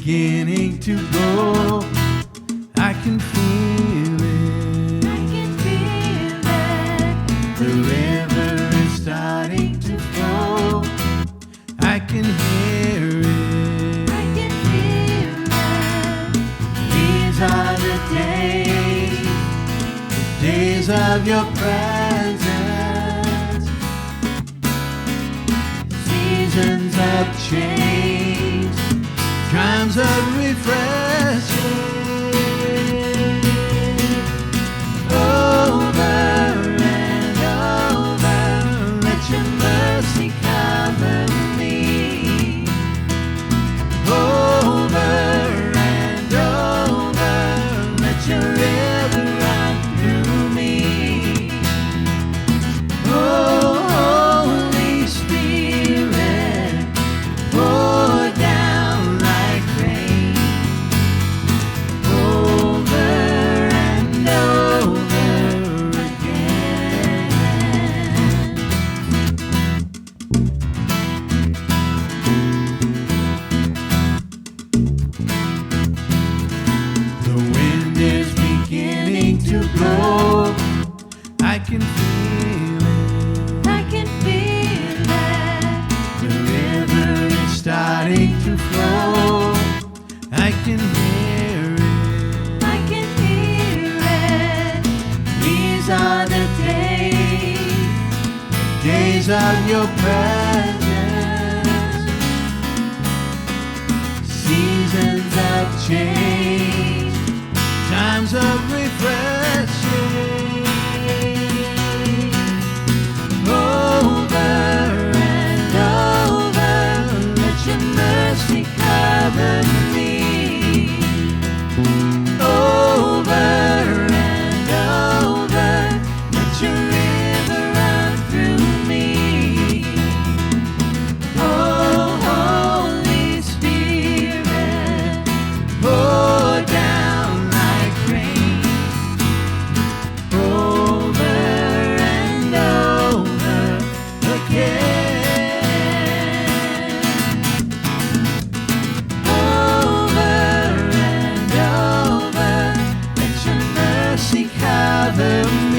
beginning to go. I can feel it. I can feel it. The river is starting to flow. I can hear it. I can feel it. These are the days of your presence. Seasons of change, times of refreshing. Over and over, let your mercy cover me. Over and over, let your river run through me. Oh, Holy Spirit, pour down like rain. Over and over again. The wind is beginning to blow. I can feel it. I can feel it. The river is starting to flow. I can hear it. I can hear it. These are the days of your presence. Seasons of change, times of refreshing. Over and over, let your mercy cover me. Over and over, let your river run through me. Oh, Holy Spirit, pour down like rain. Over and over again. Over and over, let your mercy cover me.